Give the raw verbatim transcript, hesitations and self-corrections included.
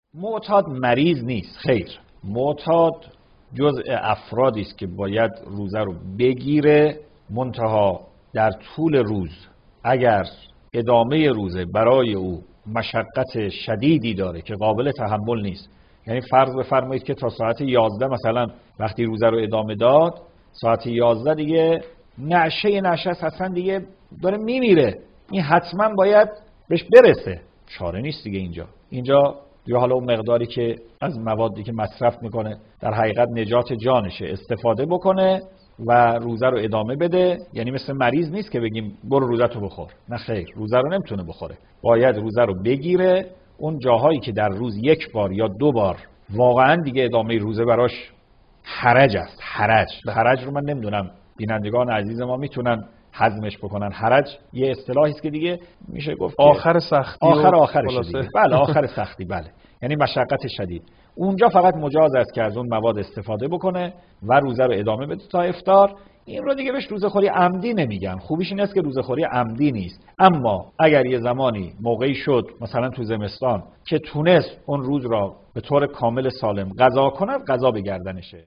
معتاد مریض نیست، خیر. معتاد جزء افرادی است که باید روزه رو بگیره، منتها در طول روز اگر ادامه روزه برای او مشقت شدیدی داره که قابل تحمل نیست، یعنی فرض بفرمایید که تا ساعت یازده مثلا وقتی روزه رو ادامه داد، ساعت یازده دیگه نعشه نعشه اصلا دیگه داره میمیره، این حتما باید بهش برسه، چاره نیست دیگه. اینجا اینجا یا حالا اون مقداری که از موادی که مصرف میکنه در حقیقت نجات جانشه استفاده بکنه و روزه رو ادامه بده. یعنی مثل مریض نیست که بگیم برو روزه تو بخور، نه خیر، روزه رو نمیتونه بخوره، باید روزه رو بگیره. اون جاهایی که در روز یک بار یا دو بار واقعا دیگه ادامه روزه براش حرج است، حرج حرج رو من نمیدونم بینندگان عزیز ما میتونن هضمش بکنن. حرج یه اصطلاحی است که دیگه میشه گفت آخر سختی، آخر آخرش دیگه. بله آخر سختی، بله، یعنی مشقت شدید. اونجا فقط مجاز است که از اون مواد استفاده بکنه و روزه رو ادامه بده تا افطار. این رو دیگه بهش روزه‌خوری عمدی نمیگن. خوبیش این است که روزه‌خوری عمدی نیست. اما اگر یه زمانی موقعی شد مثلا تو زمستان که تونست اون روز را به طور کامل سالم قضا کنه، قضا به گردنشه.